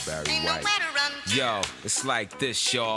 Barry White. Yo, it's like this, y'all.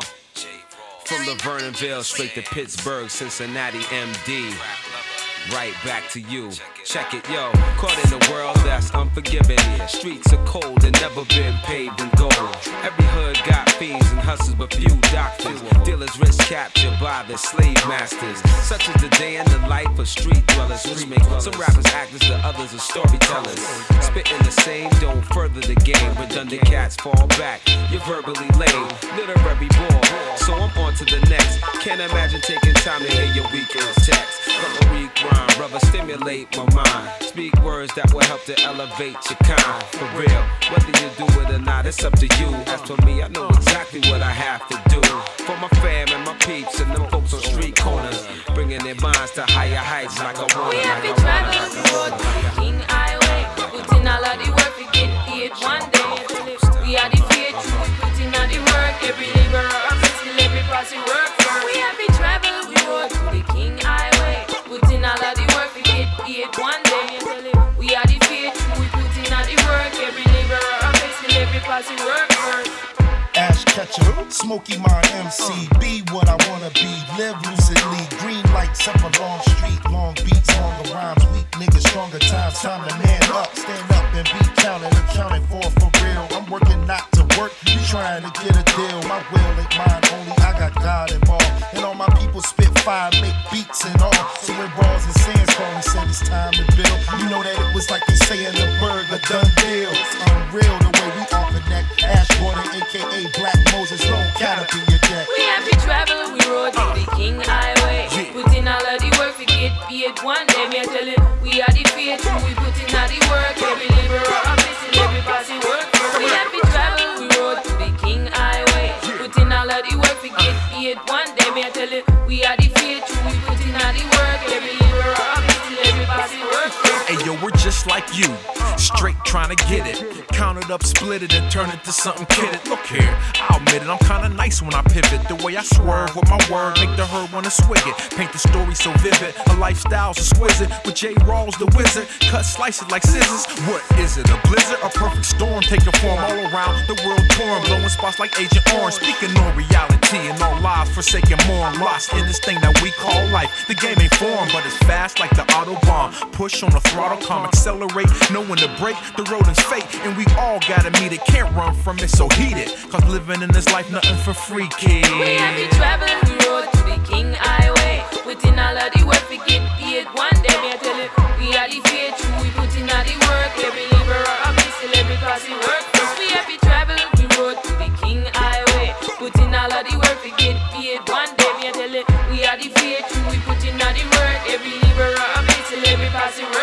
From the Vernonville straight to Pittsburgh, Cincinnati, MD. Right back to you. Check it, yo. Caught in a world that's unforgiving. Streets are cold and never been paved in gold. Every hood got fiends and hustlers, but few doctors. Dealers rich captured by the slave masters. Such is the day in the life of street dwellers. Some rappers actors, the others are storytellers. Spitting the same, don't further the game. Redundant cats fall back. You're verbally lame, literary bore. So I'm on to the next. Can't imagine taking time to hear your weekend text. From a weak rhyme, brother, stimulate my mind. Speak words that will help to elevate your kind. For real, whether you do it or not, it's up to you. As for me, I know exactly what I have to do. For my fam and my peeps and them folks on street corners, bringing their minds to higher heights like a woman. We have been traveling the road to the King Highway. Putting all of the work to get paid one day. We are the faithful, we put in all the work. Every laborer of still every posse work for. We have been traveling the road to the King Highway. Putting all of the work to get paid one day. We are the faithful, we put in all the work. Every laborer of still every posse work for. Ash Ketchum, Smokey my MC, be what I wanna be, live lucidly, green lights up a long street, long beats, longer rhymes, weak niggas, stronger times, time to man up, stand up and be counted, accounted for real. I'm working not to work, trying to get a deal, my will ain't mine, only I got God involved, and all my people spit fire, make beats and all, so when balls and sands call me, said it's time to build, you know that it was like they saying the word, a done deal, it's unreal the way we all connect, Ash Gordon, aka Black Moses, long canopy your deck. We have to travel, we rode to the King Highway. Put in all of the work to get paid one day. Me I tell you, we are the faithful, we put in all the work. Every laborer of this every posse work. We have to travel, we rode to the King Highway. Put in all of the work to get paid one day. Me I tell you, we are the faithful, we put in all the work. Every laborer of this every posse work. Hey yo, we're just like you, straight trying to get it. Count it up, split it, and turn it to something kidded. Look here, I'll admit it, I'm kinda nice when I pivot. The way I swerve with my word, make the herd wanna swig it. Paint the story so vivid, a lifestyle's exquisite. With J. Rawls the wizard, cut slices like scissors. What is it, a blizzard? A perfect storm, taking form all around the world torn. Blowing spots like Agent Orange, speaking on reality and all lies, forsaken more. I'm lost in this thing that we call life. The game ain't foreign, but it's fast like the Autobahn. Push on the throttle, calm, accelerate, know when to break. The road is fate, and we all gotta meet it. Can't run from it, so heat it. Cause living in this life, nothing for free, kid. We have been traveling the road to the King Highway. Putting all of the work to get paid one day. Me I tell you, we are the faithful, we put in all the work. Every laborer of this till every posse work. We have been traveling the road to the King Highway. Putting all of the work to get paid one day. Me I tell you, we are the faithful, we put in all the work. Every laborer of this till every posse work.